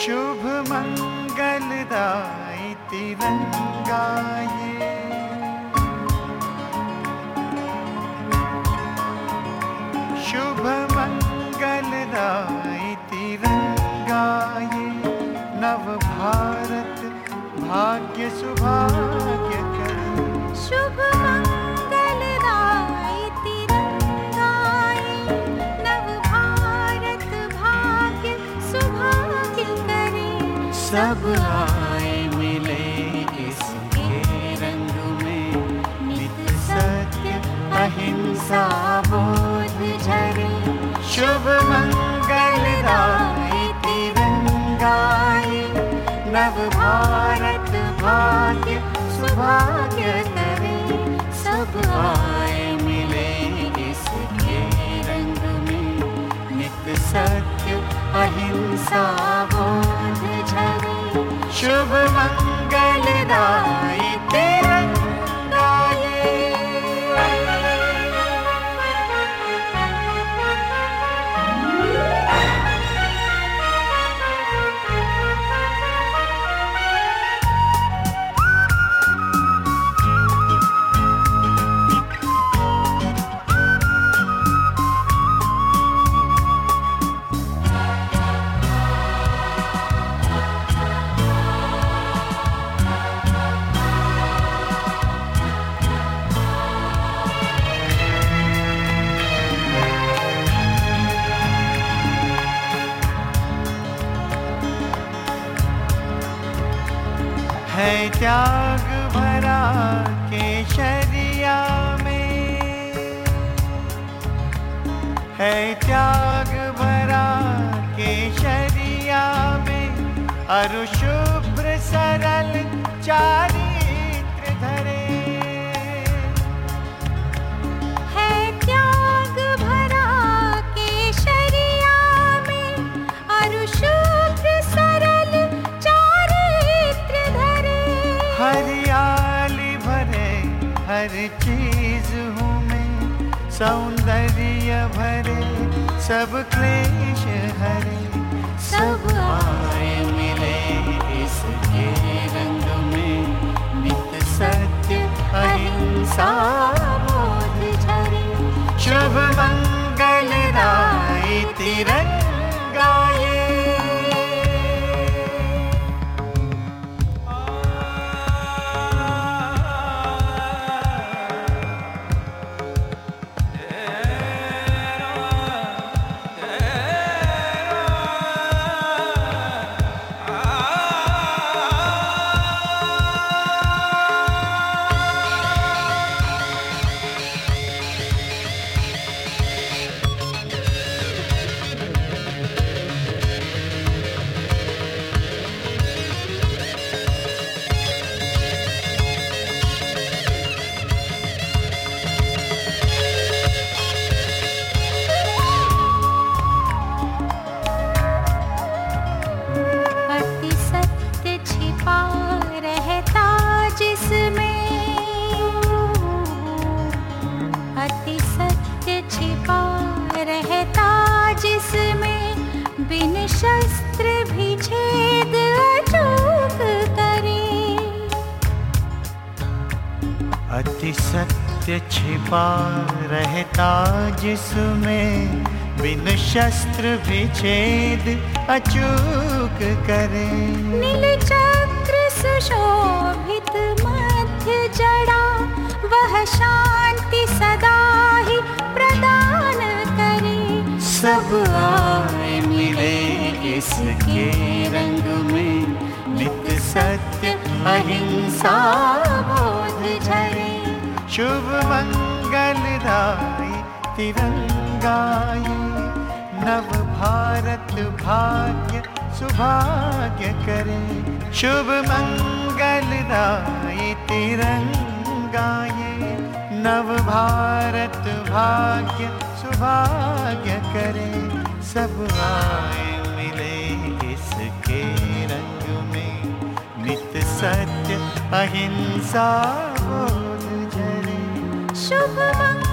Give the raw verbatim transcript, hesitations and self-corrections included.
शुभ मंगलदायी तिरंगा ये, शुभ मंगलदायी तिरंगा ये, नव भारत भाग्य सुभाग्य करे। शुभ मंगलदायी तिरंगा ये, नव भारत भाग्य सुभाग्य करे। सब आए मिले इसके रंग में, नित सत्य अहिंसा बोध झरे। शुभ मंगलदायी तिरंगा ये, नव भारत भाग्य सुभाग्य करे। सब आए मिले इसके रंग में, नित सत्य अहिंसा बोध झरे। शुभ मंगलदायी तिरंगा ये। है त्याग भरा केशरिया में, है त्याग भरा केशरिया में, अरु शुभ्र सरल चारित्र धरे। है त्याग भरा केशरिया में, अरु शुभ्र सरल चारित्र धरे। हरियाली भरे हर चीज हूँ मैं, सौंदर्य भरे सब क्लेश हरे। सब आए मिले इसके रंग में, नित सत्य अहिंसा बोध झरे। शुभ मंगलदायी तिरंगा ये। बिन शस्त्र भी छेद अचूक करे। अति सत्य छिपा रहता जिसमें, बिन शस्त्र भी छेद अचूक करे। नील चक्र सुशोभित मध्य जड़ा, वह शांति सदा ही प्रदान करे। सब आए मिले इसके रंग में, नित सत्य अहिंसा बोध झरे। शुभ मंगलदायी तिरंगा ये, नव भारत भाग्य सुभाग्य करे। शुभ मंगलदायी तिरंगा ये, नव भारत भाग्य सुभाग्य करे। सब आए मिले इसके रंग में, नित सत्य अहिंसा बोध झरे। शुभ मंगल